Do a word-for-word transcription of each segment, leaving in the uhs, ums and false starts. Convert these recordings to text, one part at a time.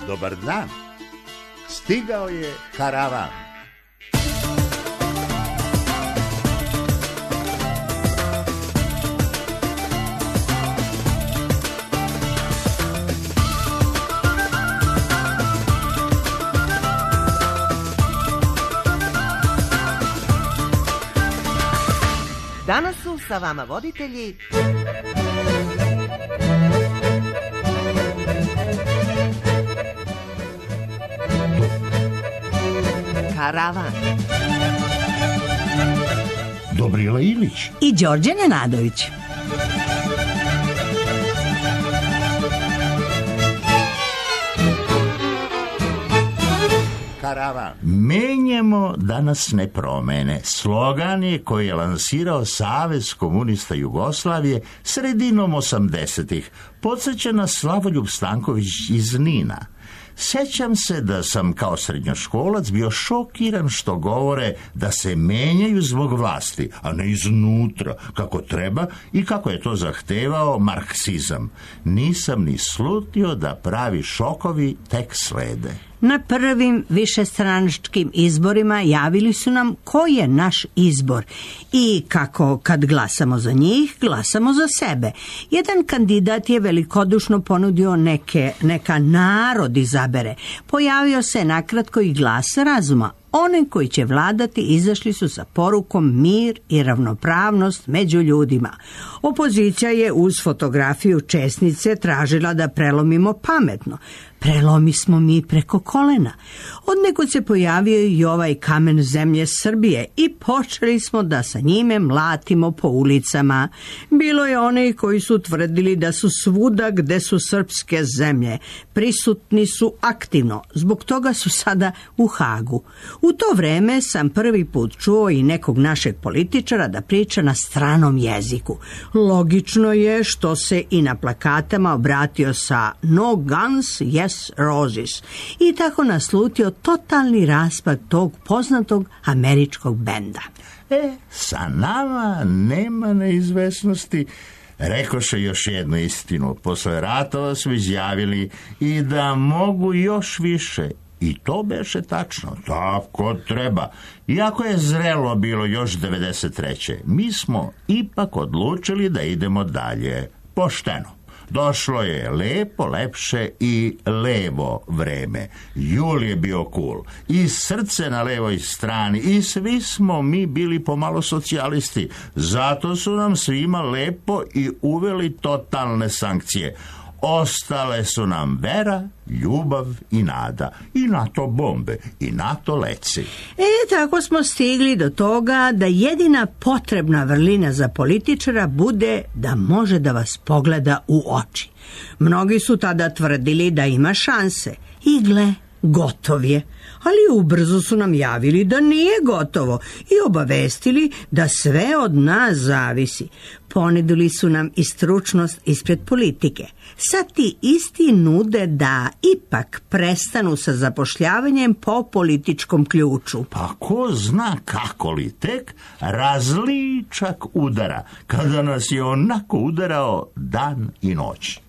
Dobar dan. Stigao je karavan. Danas su sa vama voditelji Karavan, Dobrila Ilić i Đorđe Nenadović. Karavan. Menjamo da nas ne promene. Slogan je koji je lansirao Savez komunista Jugoslavije sredinom osamdesetih. Podsjeća na Slavoljub Stanković iz Nina. Sećam se da sam kao srednjoškolac bio šokiran što govore da se menjaju zbog vlasti, a ne iznutra, kako treba i kako je to zahtevao marksizam. Nisam ni slutio da pravi šokovi tek slede. Na prvim višestranačkim izborima javili su nam koji je naš izbor i kako kad glasamo za njih, glasamo za sebe. Jedan kandidat je velikodušno ponudio neke, neka narod izabere. Pojavio se nakratko i glas razuma. Oni koji će vladati izašli su sa porukom mir i ravnopravnost među ljudima. Opozicija je uz fotografiju česnice tražila da prelomimo pametno. Prelomi smo mi preko kolena. Odnekud se pojavio i ovaj kamen zemlje Srbije i počeli smo da sa njime mlatimo po ulicama. Bilo je one koji su tvrdili da su svuda gde su srpske zemlje. Prisutni su aktivno, zbog toga su sada u Hagu. U to vreme sam prvi put čuo i nekog našeg političara da priča na stranom jeziku. Logično je što se i na plakatama obratio sa No Guns, Yes Roses i tako naslutio totalni raspad tog poznatog američkog benda. E, sa nama nema neizvesnosti. Rekoše još jednu istinu. Posle ratova su izjavili i da mogu još više. I to beše tačno, tako treba. Iako je zrelo bilo još devedeset treće mi smo ipak odlučili da idemo dalje, pošteno. Došlo je lepo, lepše i levo vreme. Jul je bio cool. I srce na levoj strani. I svi smo mi bili pomalo socijalisti. Zato su nam svima lepo i uveli totalne sankcije. Ostale su nam vera, ljubav i nada. I NATO bombe, i NATO leci. E, tako smo stigli do toga da jedina potrebna vrlina za političara bude da može da vas pogleda u oči. Mnogi su tada tvrdili da ima šanse. I gle, gotov je. Ali ubrzo su nam javili da nije gotovo i obavestili da sve od nas zavisi. Ponudili su nam i stručnost ispred politike. Sad ti isti nude da ipak prestanu sa zapošljavanjem po političkom ključu. Pa ko zna kako li tek različak udara, kada nas je onako udarao dan i noć.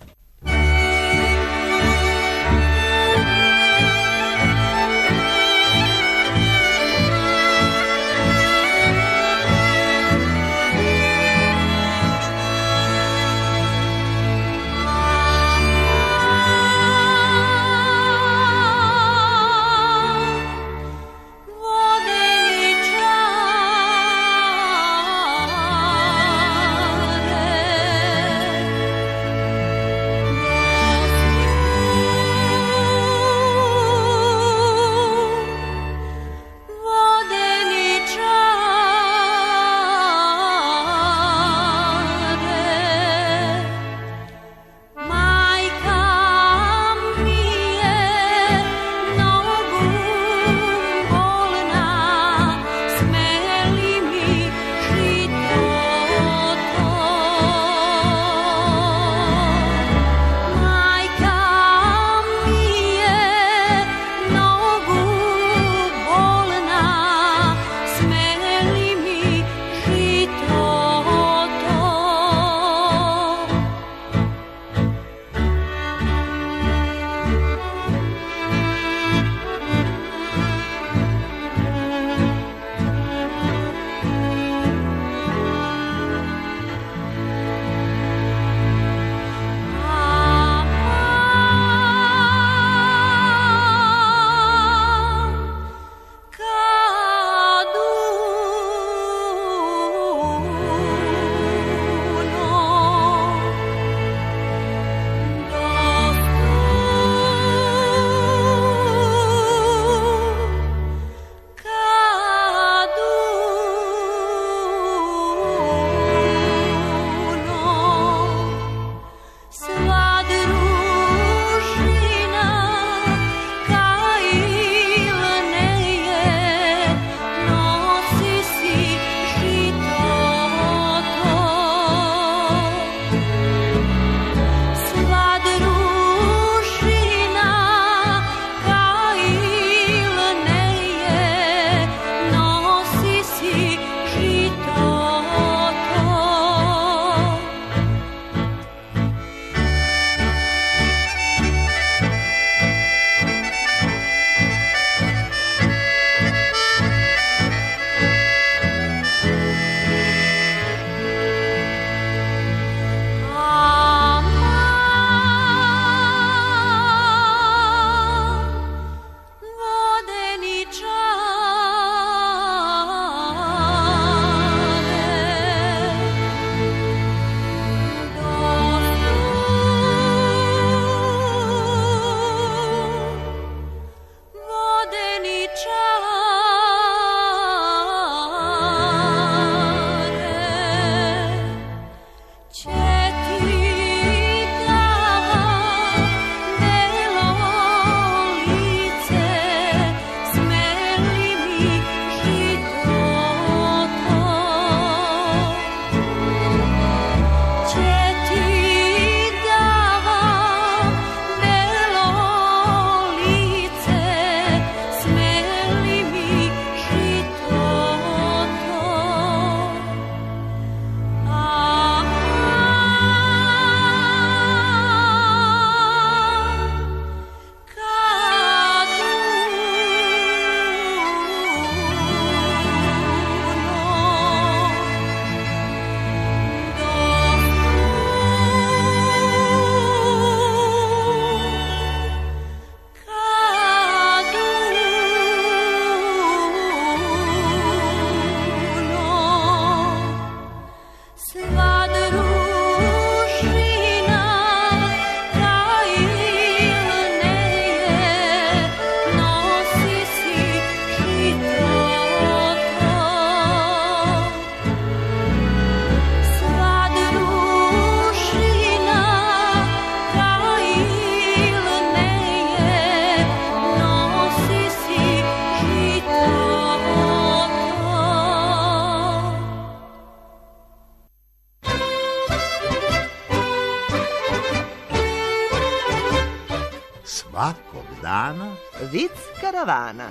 svakog dana Vic karavana.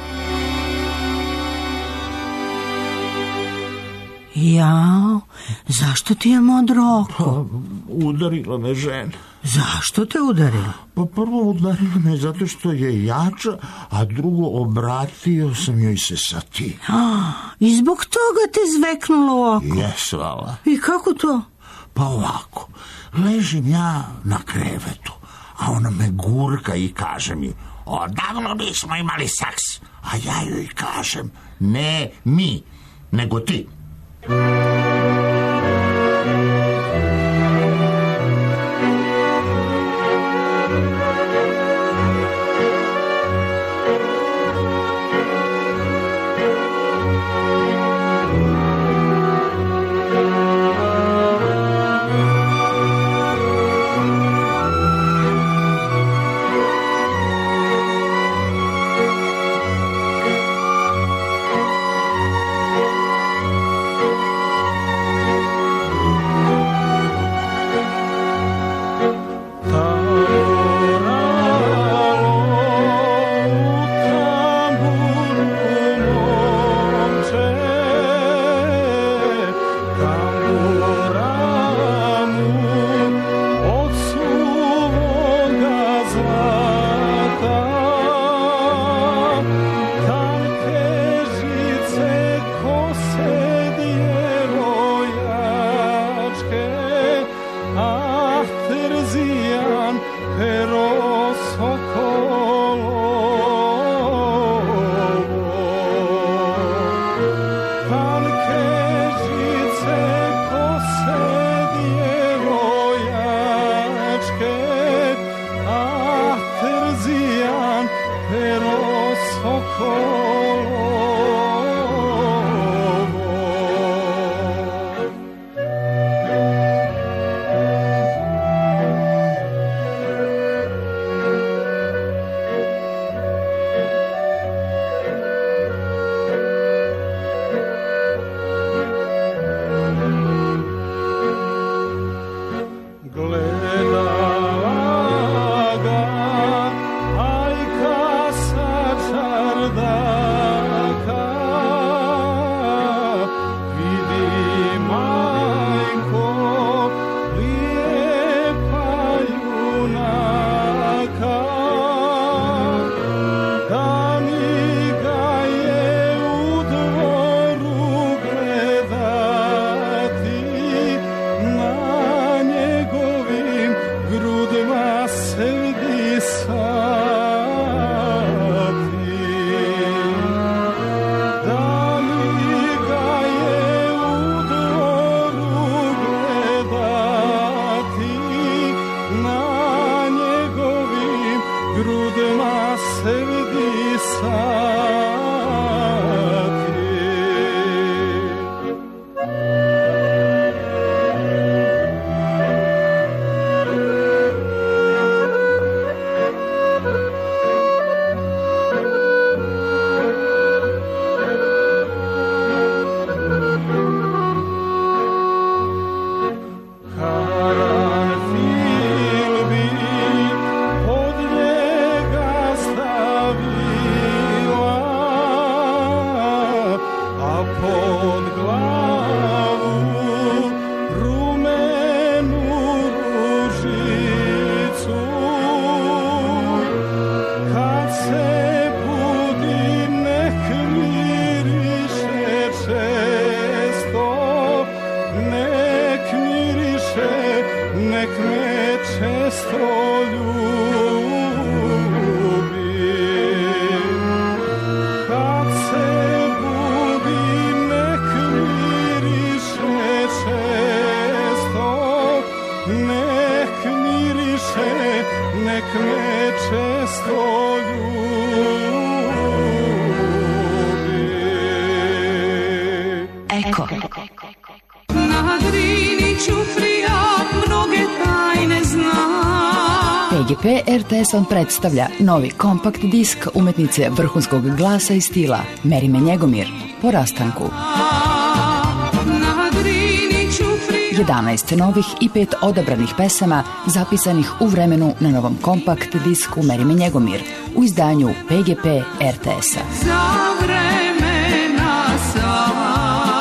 Jao, zašto ti je modro oko? Udarila me žena. Zašto te udarila? Pa prvo udarila me zato što je jača, a drugo obratio sam joj se sa ti. I zbog toga te zveknulo u oko? Jes, vala. I kako to? Pa ovako, ležim ja na krevetu, a ona me gurka i kaže mi, odavno nismo imali seks. A ja joj kažem, ne mi, nego ti. Eko. Na Drini ćuflija mnoge tajne zna. P G P R T S vam predstavlja novi kompakt disk umetnice vrhunskog glasa i stila Merime Njegomir, Po rastanku. Na Drini ćuflija jedanaest novih i pet odabranih pesama zapisanih u vremenu na novom kompakt disku Meri me Njegomir u izdanju P G P R T S-a. Za vremena sva.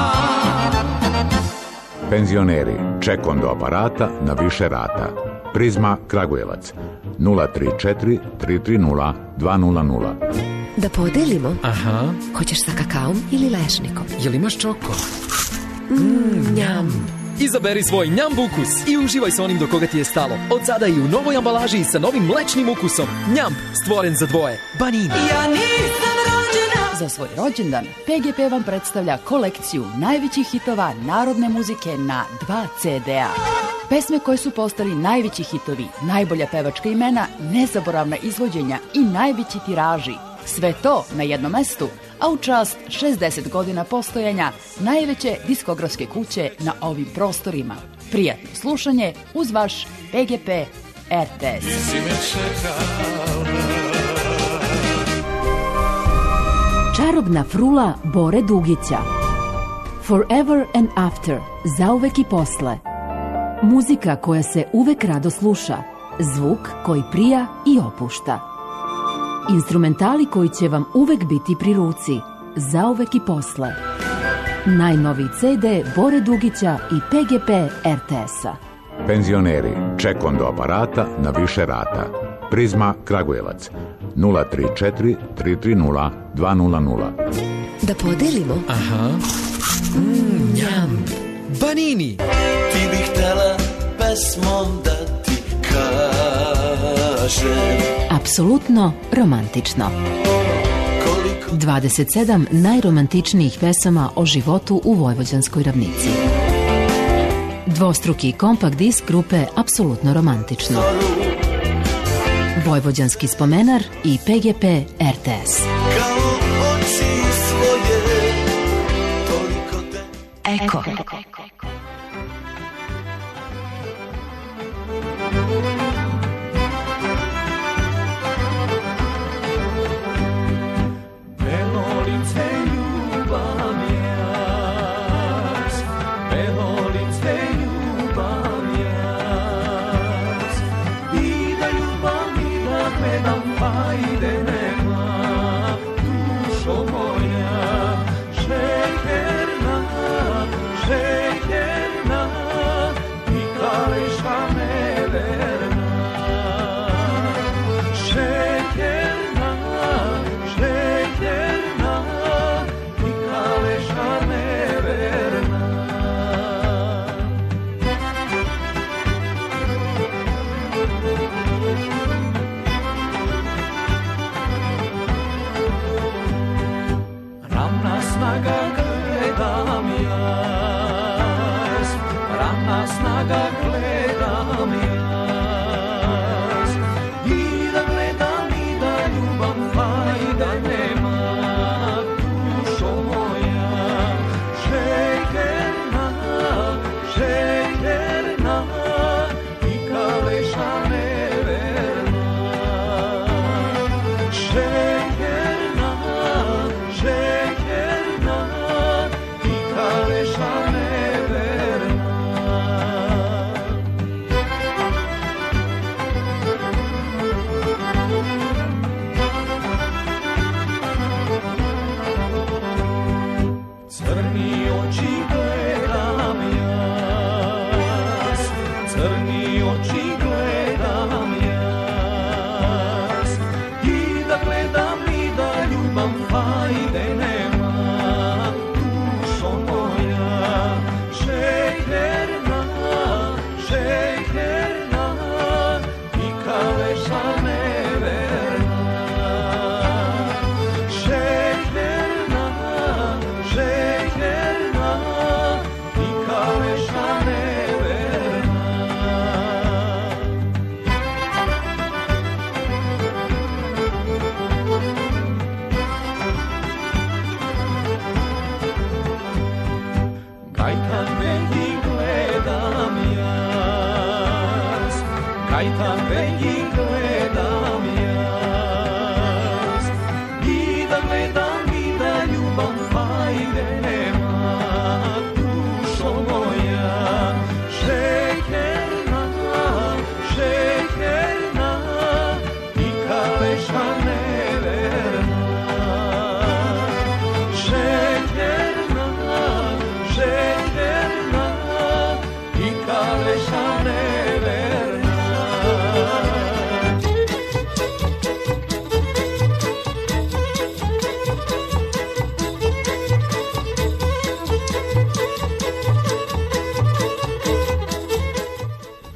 Penzioneri, ček do aparata na više rata. Prizma Kragujevac nula tri četiri tri tri nula dva nula nula. Da podelimo? Aha. Hoćeš sa kakaom ili lešnikom? Jel imaš čoko? Mmm, njam. Izaberi svoj njamb ukus i uživaj sa onim do koga ti je stalo. Od sada i u novoj ambalaži i sa novim mlečnim ukusom. Njamb, stvoren za dvoje. Banini. Ja nisam rođena. Za svoj rođendan P G P vam predstavlja kolekciju najvećih hitova narodne muzike na dva ce de a. Pesme koje su postali najveći hitovi, najbolja pevačka imena, nezaboravna izvođenja i najveći tiraži. Sve to na jednom mestu, a u čast šezdeset godina postojanja najveće diskografske kuće na ovim prostorima. Prijatno slušanje uz vaš P G P R T S. Čarobna frula Bore Dugića. Forever and After, zauvek i posle. Muzika koja se uvek rado sluša, zvuk koji prija i opušta. Instrumentali koji će vam uvek biti pri ruci, zauvek i posle. Najnoviji ce de Bore Dugića i P G P R T S-a. Penzioneri, ček do aparata na više rata. Prizma Kragujevac nula tri četiri tri tri nula dva nula nula. Da podelimo? Aha. Mmm, njam. Banini. Ti bih htela pesmom da ti kažem. Apsolutno romantično. dvadeset sedam najromantičnijih pesama o životu u Vojvođanskoj ravnici. Dvostruki kompakt disk grupe Apsolutno romantično. Vojvođanski spomenar i P G P R T S. Kao oči svoje, toliko te... Eko.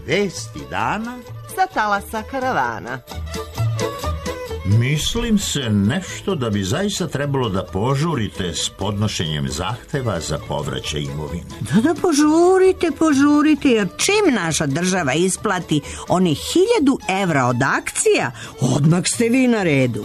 Vesti dana sa talasa karavana. Mislim se nešto da bi zaista trebalo da požurite s podnošenjem zahteva za povraćaj imovine. Da, da, požurite, požurite, jer čim naša država isplati onih hiljadu evra od akcija, odmah ste vi na redu.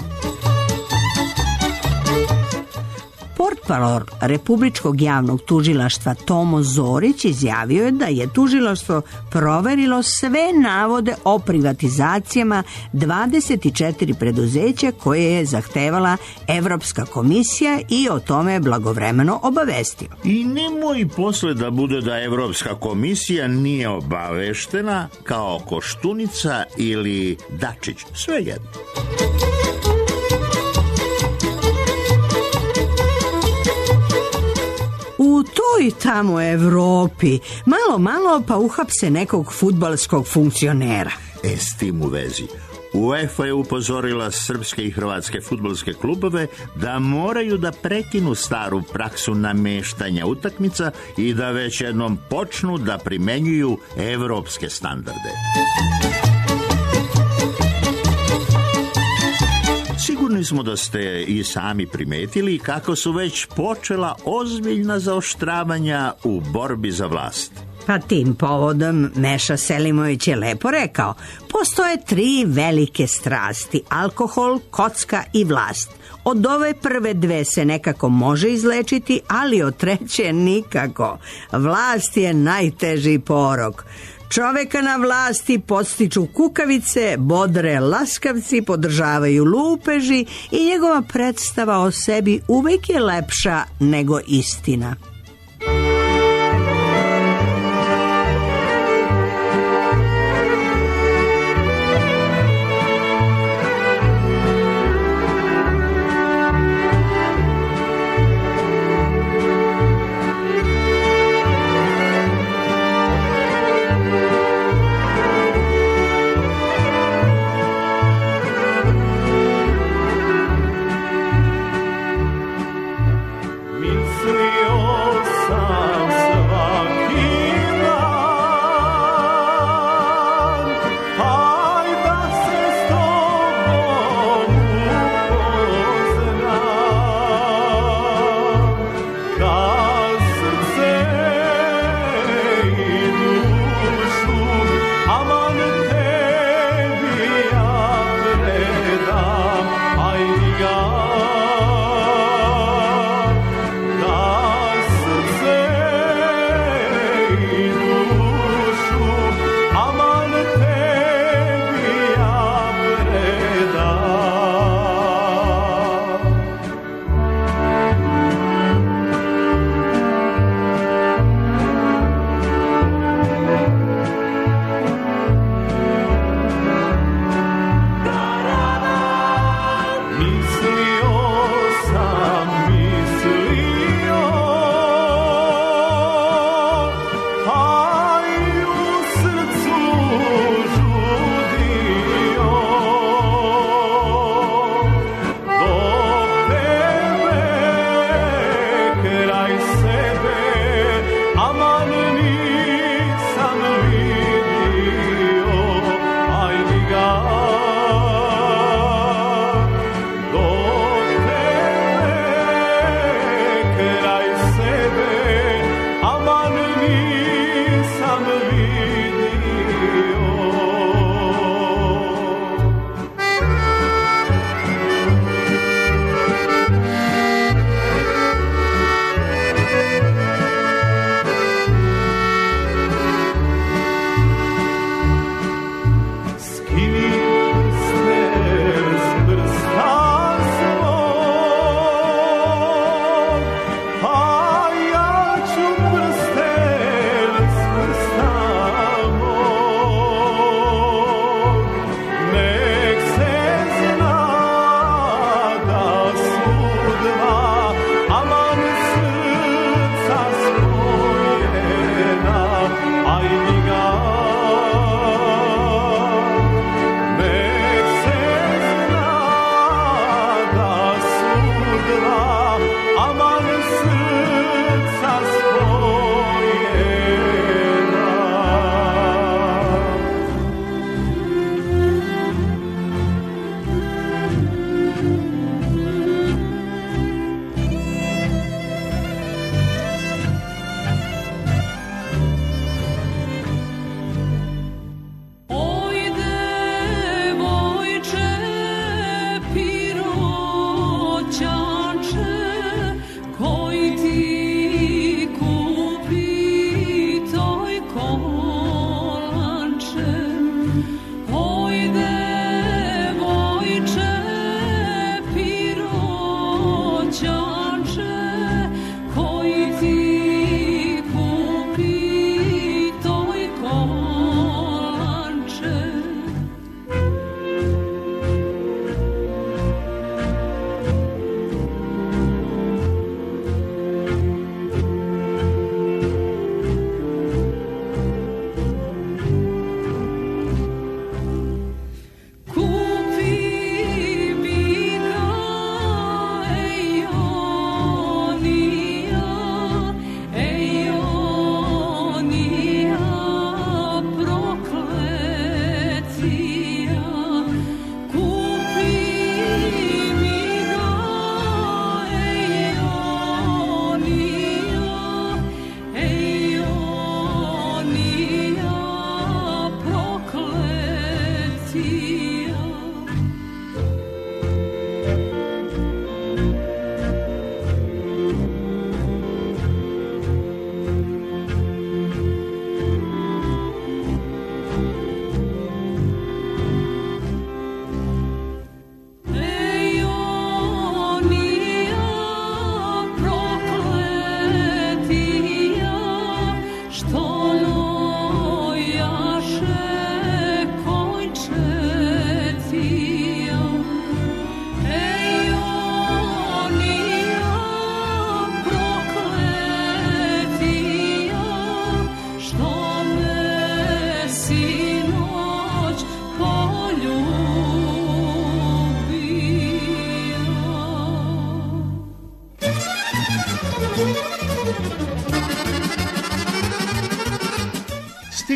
Portparol Republičkog javnog tužilaštva Tomo Zorić izjavio je da je tužilaštvo proverilo sve navode o privatizacijama dvadeset četiri preduzeća koje je zahtevala Evropska komisija i o tome je blagovremeno obavestio. I nemoj posle da bude da Evropska komisija nije obaveštena kao Koštunica ili Dačić, sve jedno. U toj tamo Evropi malo malo pa uhapse nekog fudbalskog funkcionera. E, s tim u vezi, UEFA je upozorila srpske i hrvatske fudbalske klubove da moraju da prekinu staru praksu nameštanja utakmica i da već jednom počnu da primenjuju evropske standarde. Sigurni smo da ste i sami primetili kako su već počela ozbiljna zaoštravanja u borbi za vlast. Pa tim povodom Meša Selimović je lepo rekao, postoje tri velike strasti, alkohol, kocka i vlast. Od ove prve dve se nekako može izlečiti, ali od treće nikako. Vlast je najteži porok. Čoveka na vlasti podstiču kukavice, bodre laskavci, podržavaju lupeži i njegova predstava o sebi uvek je lepša nego istina.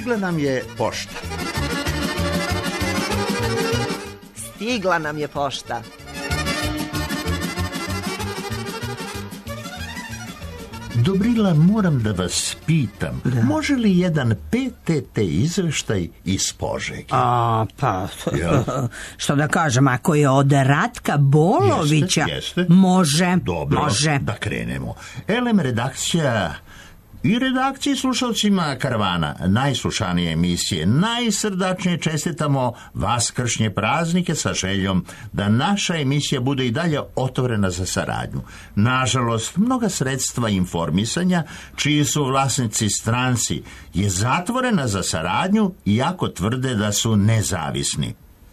Stigla nam je pošta. Stigla nam je pošta. Dobrila, moram da vas pitam, Da. može li jedan P T T izveštaj iz Požege? A, pa, Jel? što da kažem, ako je od Ratka Bolovića, Jeste, jeste. može, Dobro, može. da krenemo. Elem redakcija i redakciji slušalcima Karavana, najslušanije emisije, najsrdačnije čestitamo vaskršnje praznike sa željom da naša emisija bude i dalje otvorena za saradnju. Nažalost, mnoga sredstva informisanja, čiji su vlasnici stranci, je zatvorena za saradnju, iako tvrde da su nezavisni.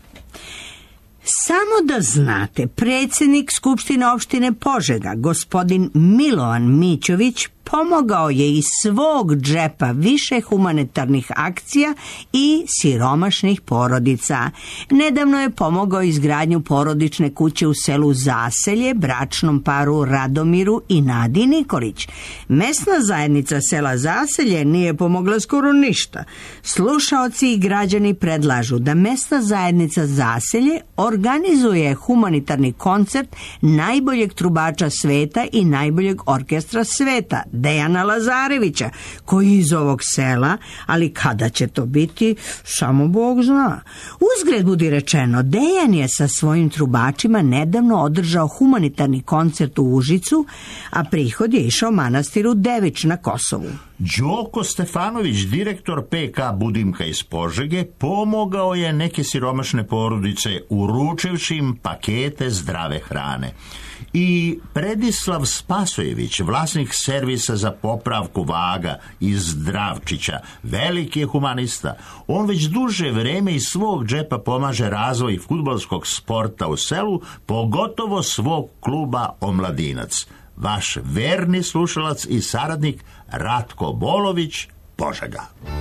Samo da znate, predsjednik Skupštine opštine Požega, gospodin Milovan Mićović, pomogao je iz svog džepa više humanitarnih akcija i siromašnih porodica. Nedavno je pomogao izgradnju porodične kuće u selu Zaselje, bračnom paru Radomiru i Nadi Nikolić. Mesna zajednica sela Zaselje nije pomogla skoro ništa. Slušaoci i građani predlažu da mesna zajednica Zaselje organizuje humanitarni koncert najboljeg trubača sveta i najboljeg orkestra sveta, Dejana Lazarevića, koji je iz ovog sela, ali kada će to biti, samo Bog zna. Uzgred budi rečeno, Dejan je sa svojim trubačima nedavno održao humanitarni koncert u Užicu, a prihod je išao manastiru Devič na Kosovu. Đoko Stefanović, direktor P K Budimka iz Požege, pomogao je neke siromašne porodice uručivši im pakete zdrave hrane. I Predislav Spasojević, vlasnik servisa za popravku vaga iz Dravčića, veliki je humanista. On već duže vreme iz svog džepa pomaže razvoj fudbalskog sporta u selu, pogotovo svog kluba Omladinac. Vaš verni slušalac i saradnik Ratko Bolović, Požega.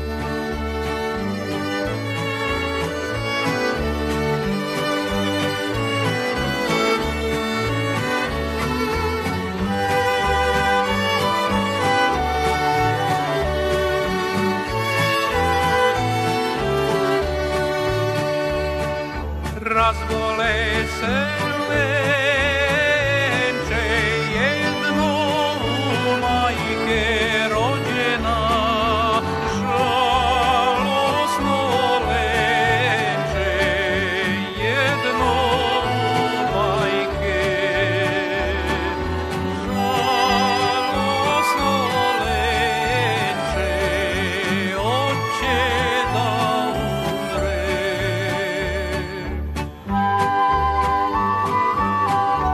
Razbole se lenče jedno u majke rođena, žalosno lenče jedno u majke, žalosno lenče oće da umre.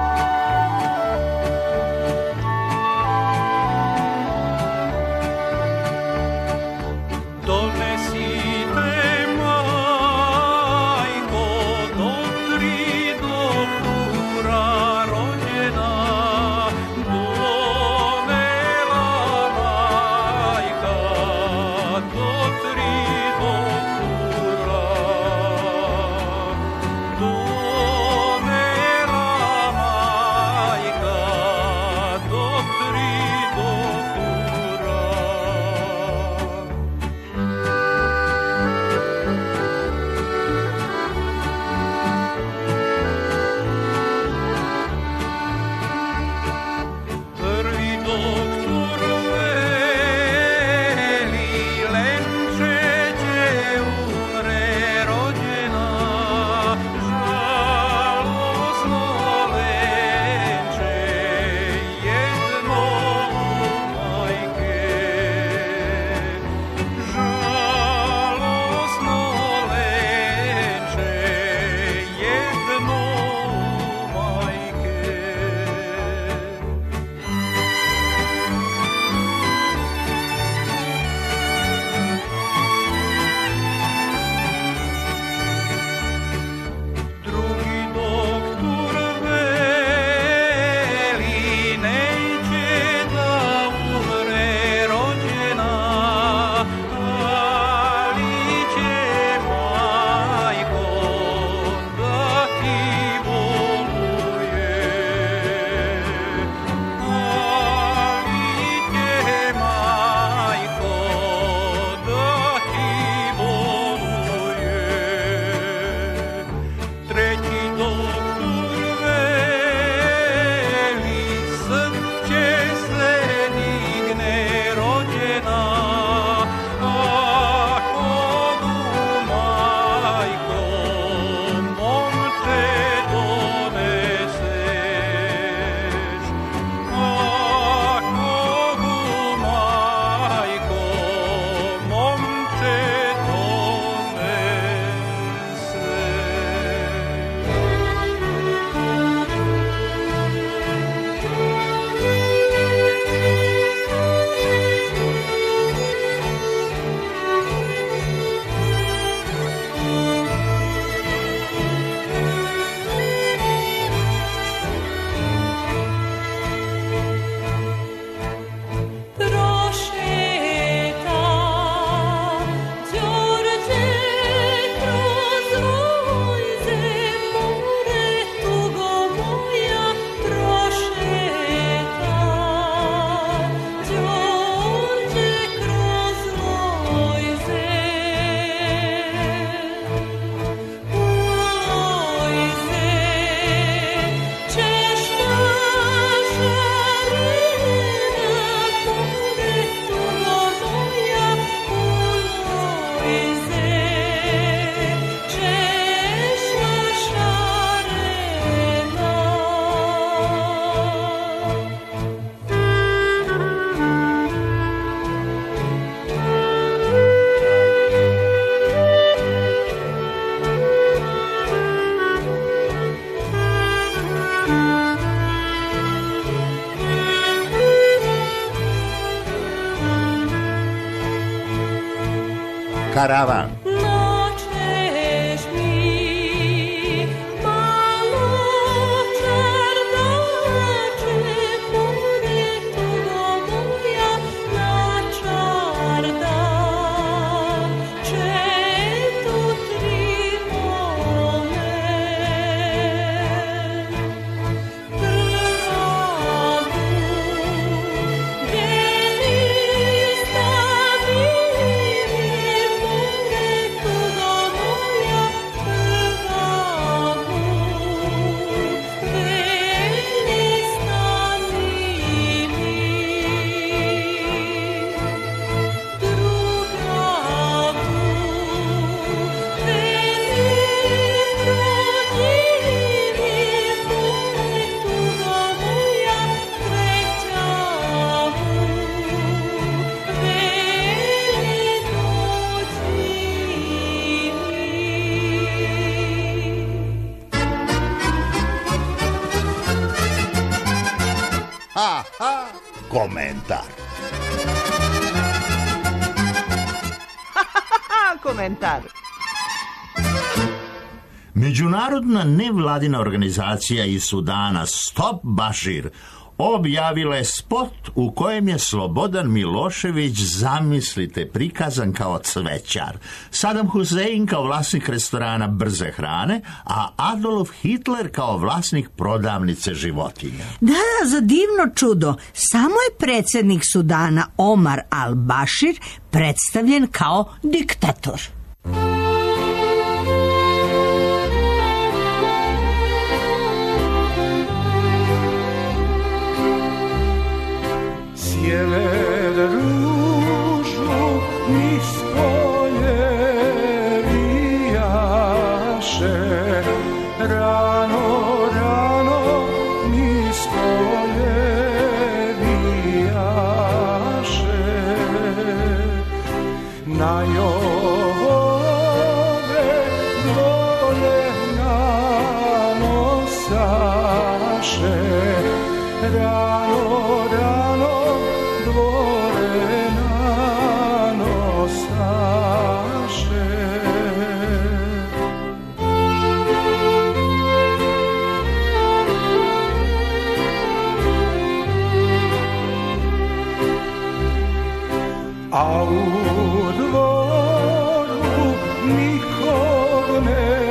karavan. Noćeš mi malo čardače, bude tugo moja na čardače tu tri mole. Prvavu deli stavili bude tugo moja, prvavu deli stavili. Ha, ha, komentar. A, komentar. Međunarodna nevladina organizacija iz Sudana Stop Bashir objavila je spot u kojem je Slobodan Milošević, zamislite, prikazan kao cvećar, Saddam Hussein kao vlasnik restorana brze hrane, a Adolf Hitler kao vlasnik prodavnice životinja. Da, za divno čudo, samo je predsjednik Sudana Omar al-Bashir predstavljen kao diktator. Sjever ružu niz polje rijaše, rano, rano niz polje rijaše. Na jove dvore nanosaše, rano, rano dvore nanosaše. A u dvoru nikog ne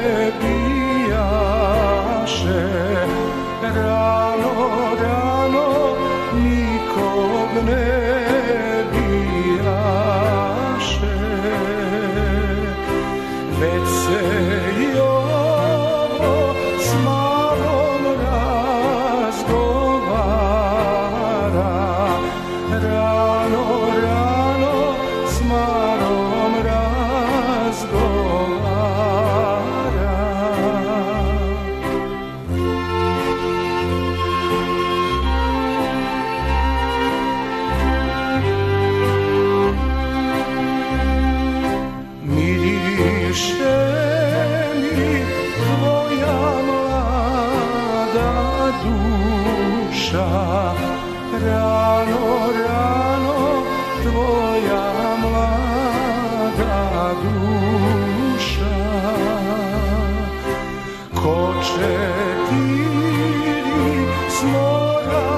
bijaše, rano, rano nikog ne bijaše. Već se i ovo s malom razgovara, rano, rano s malom razgovara. Miriše mi tvoja mlada duša, rano, rano tvoja mlada duša. Ko četiri smora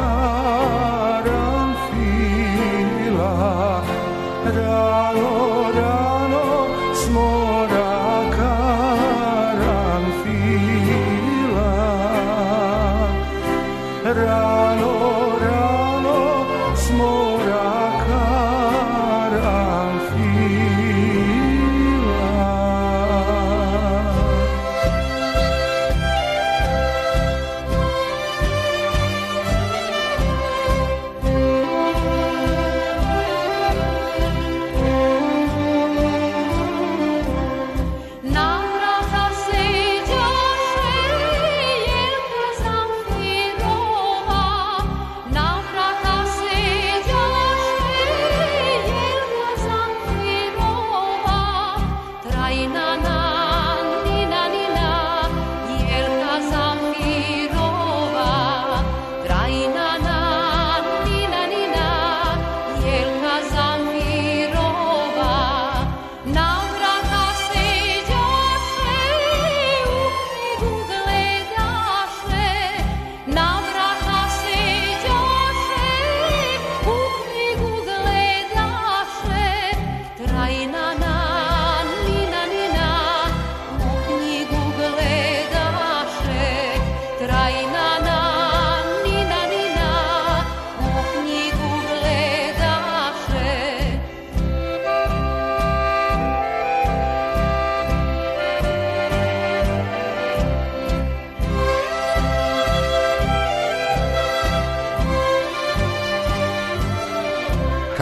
karanfila, rano, rano smora karanfila, rano, rano smora karanfila.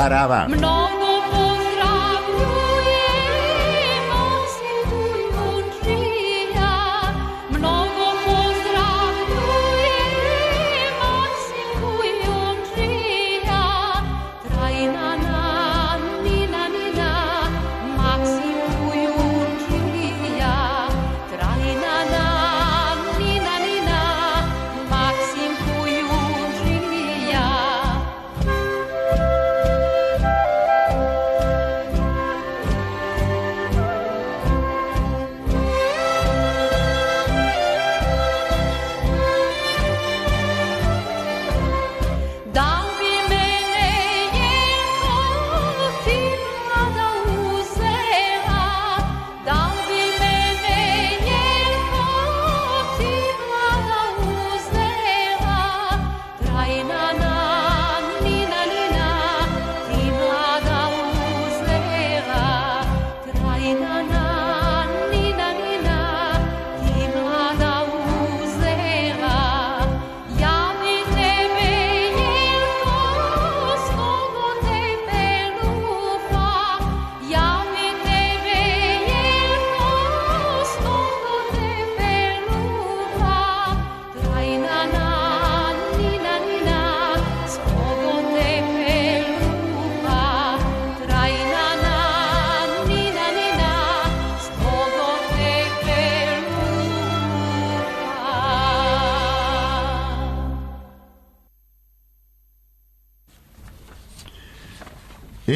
karavan. Mnogo pozdravljujemo si kujundžija, mnogo pozdravljujemo si kujundžija, trajna nam nina nina, Maksim kujundžija, trajna nam nina nina, Maksim kujundžija. Da bi mene Jelko ti mlada uzela, da bi mene Jelko ti mlada uzela, trajna nam nina nina, ti mlada uzela, trajna nam nina nina, ti mlada uzela. Ja bi tebe Jelko stogo tebe lupa, ja bi tebe Jelko stogo tebe lupa, trajna nam nina nina, stogo tebe lupa, trajna nam nina nina, stogo tebe lupa.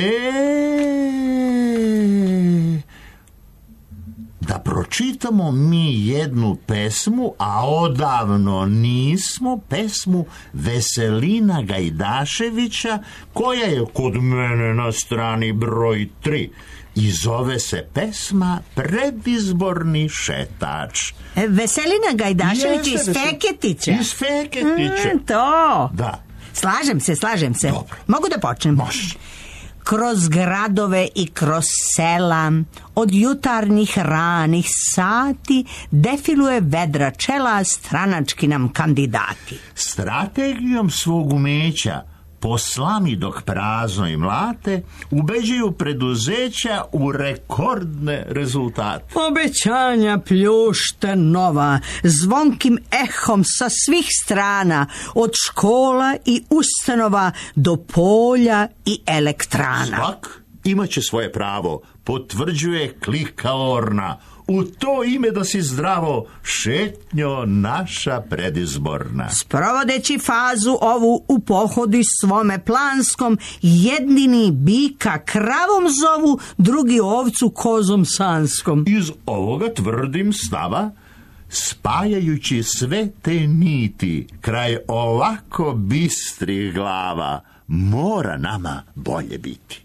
E, da pročitamo mi jednu pesmu, a odavno nismo, pesmu Veselina Gajdaševića, koja je kod mene na strani broj tri. I zove se pesma Predizborni šetač. E, Veselina Gajdašević Jeste, iz Vesel- Feketića. Iz Feketića. Mm, to. Da. Slažem se, slažem se. Dobro. Mogu da počnem? Može. Kroz gradove i kroz sela, od jutarnjih ranih sati, defiluje vedra čela stranački nam kandidati. Strategijom svog umeća po slami dok prazno i mlate ubeđuju preduzeća u rekordne rezultate. Obećanja pljušte nova, zvonkim ehom sa svih strana, od škola i ustanova do polja i elektrana. Svak imaće svoje pravo, potvrđuje klika Orna. U to ime da si zdravo, šetnjo naša predizborna. Sprovodeći fazu ovu u pohodi svome planskom, jedini bika kravom zovu, drugi ovcu kozom sanskom. Iz ovoga tvrdim stava, spajajući sve te niti, kraj ovako bistrih glava, mora nama bolje biti.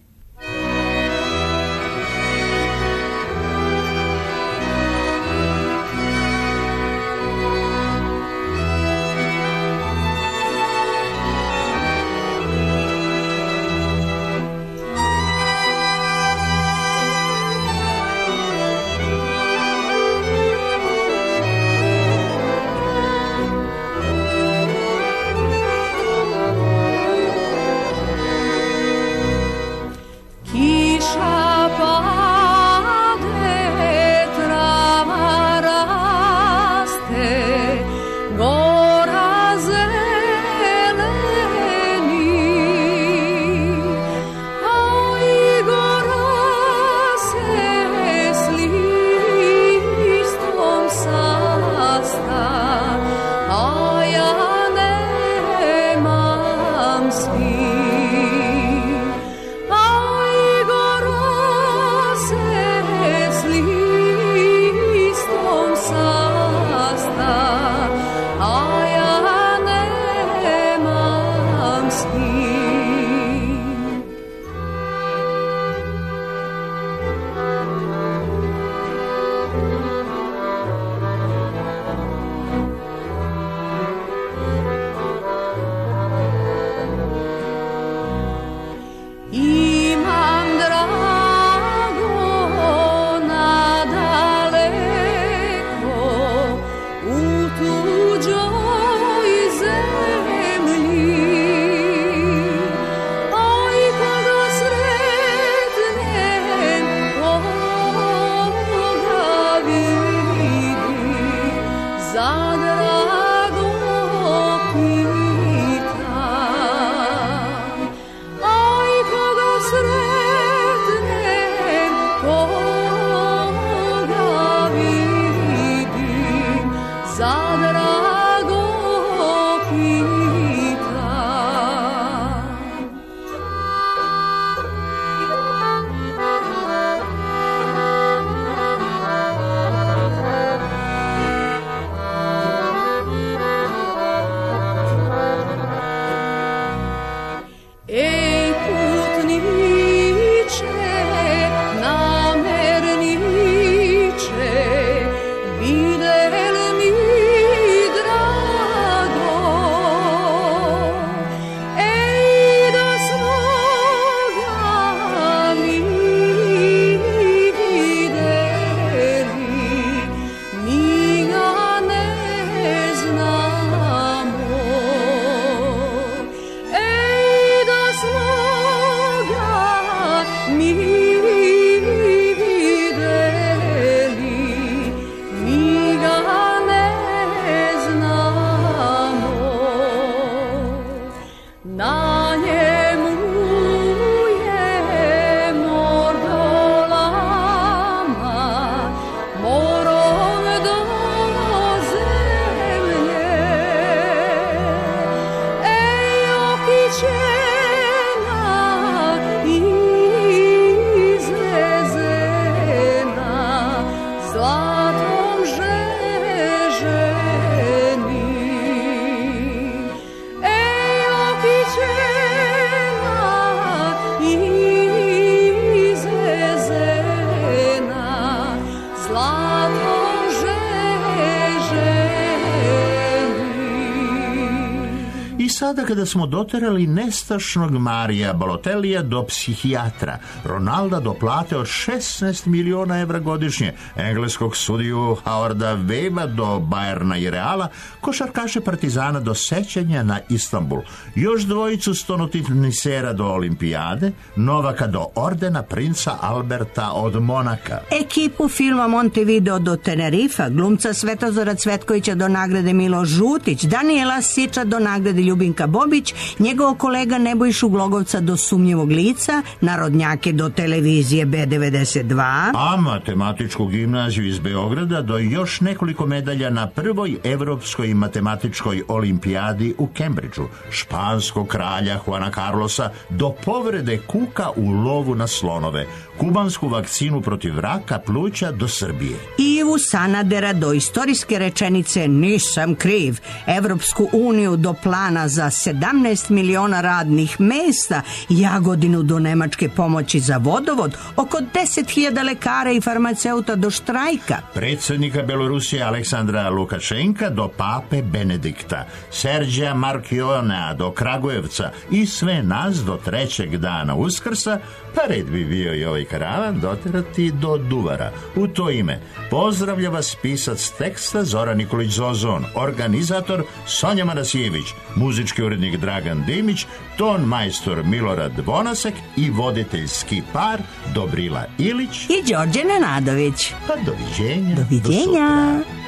zlatom žeženi. Ej, okićena izvezena, zlatom žeženi. I sada kada smo doterali nestašnog Marija Balotellija do psihijatra, Ronalda do plate od šesnaest miliona evra godišnje, engleskog sudiju Howarda Weba do Bayerna i Reala, košarkaše Partizana do sećanja na Istanbul, još dvojicu stonotifnisera do Olimpijade, Novaka do ordena princa Alberta od Monaka. Ekipu filma Montevideo do Tenerifa, glumca Svetozara Cvetkovića do nagrade Milo Žutić, Daniela Siča do nagrade Ljubinka Bobić, njegov kolega Nebojšu Glogovca do Sumnjivog lica, narodnjake do televizije B devedeset dva, a matematičku gimnaziju iz Beograda do još nekoliko medalja na prvoj evropskoj matematičkoj olimpijadi u Kembridžu, španskog kralja Juana Carlosa do povrede kuka u lovu na slonove, kubansku vakcinu protiv raka pluća do Srbije. Ivu Sanadera do istorijske rečenice nisam kriv, Evropsku uniju do plana za sedamnaest miliona radnih mesta, Jagodinu do nemačke pomoći za vodovod, oko deset hiljada lekara i farmaceuta do štrajka, predsjednika Belorusije Aleksandra Lukašenka do pape Benedikta, Serđija Markionea do Kragujevca i sve nas do trećeg dana Uskrsa, pa red bi bio i ovaj karavan doterati do Duvara. U to ime pozdravlja vas pisac teksta Zoran Nikolić Zozon, organizator Sonja Manasijević, muzički urednik Dragan Dimić, ton majstor Milorad Bonasek i voditeljski par Dobrila Ilić i Đorđe Nenadović. Pa doviđenja. Doviđenja. Do sutra.